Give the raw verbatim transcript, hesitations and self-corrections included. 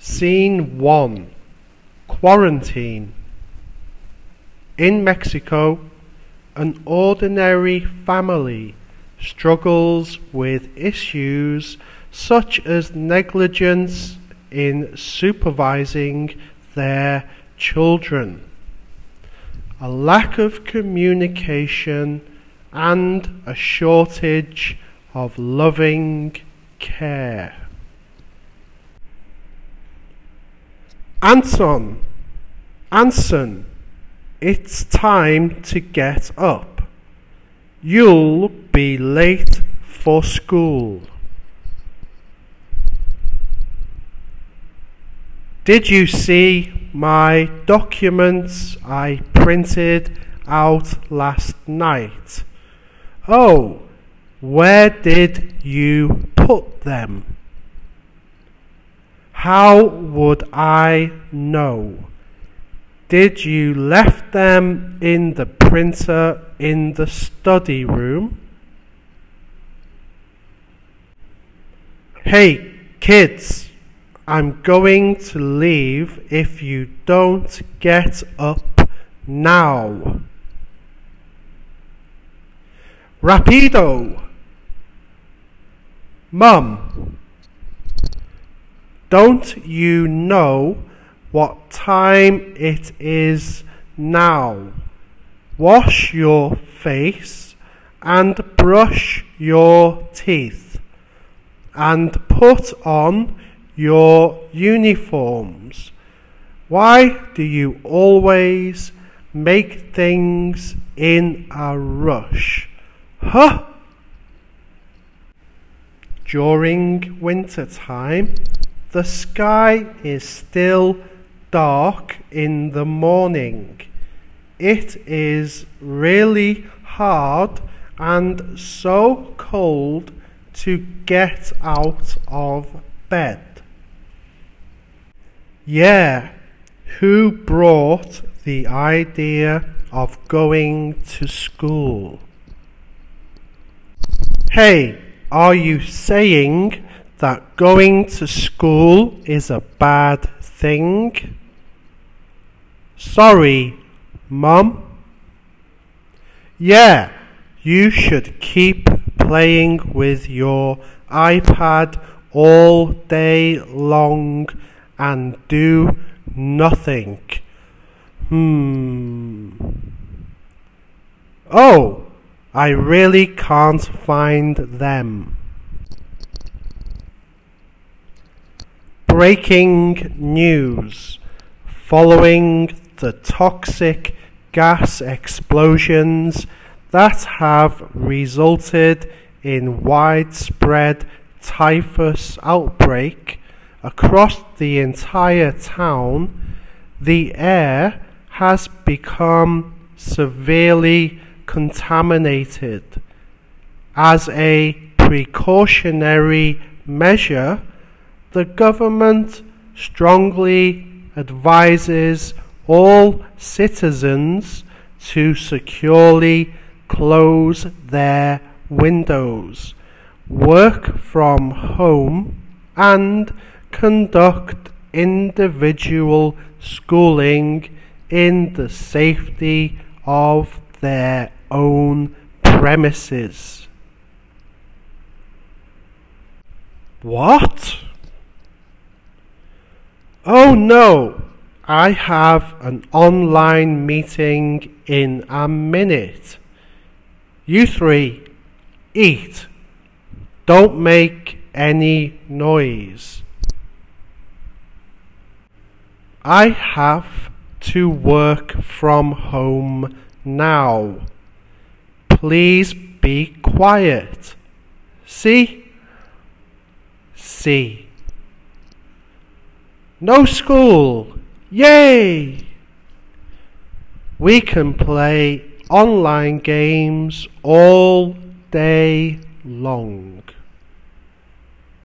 Scene one. Quarantine. In Mexico, an ordinary family struggles with issues such as negligence in supervising their children, a lack of communication, and a shortage of loving care. Anton, Anson, it's time to get up. You'll be late for school. Did you see my documents I printed out last night? Oh, where did you put them? How would I know? Did you left them in the printer in the study room? Hey, kids, I'm going to leave if you don't get up now. Rapido! Mum, don't you know what time it is now? Wash your face and brush your teeth and put on your uniforms. Why do you always make things in a rush? Huh? During winter time, the sky is still dark in the morning. It is really hard and so cold to get out of bed. Yeah, who brought the idea of going to school? Hey, are you saying that going to school is a bad thing? Sorry, Mum. Yeah, you should keep playing with your iPad all day long and do nothing. Hmm. Oh, I really can't find them. Breaking news. Following the toxic gas explosions that have resulted in widespread typhus outbreak across the entire town, the air has become severely contaminated. As a precautionary measure, the government strongly advises all citizens to securely close their windows, work from home, and conduct individual schooling in the safety of their own premises. What? Oh no, I have an online meeting in a minute. You three, eat. Don't make any noise. I have to work from home now. Please be quiet. See? See. No school! Yay! We can play online games all day long.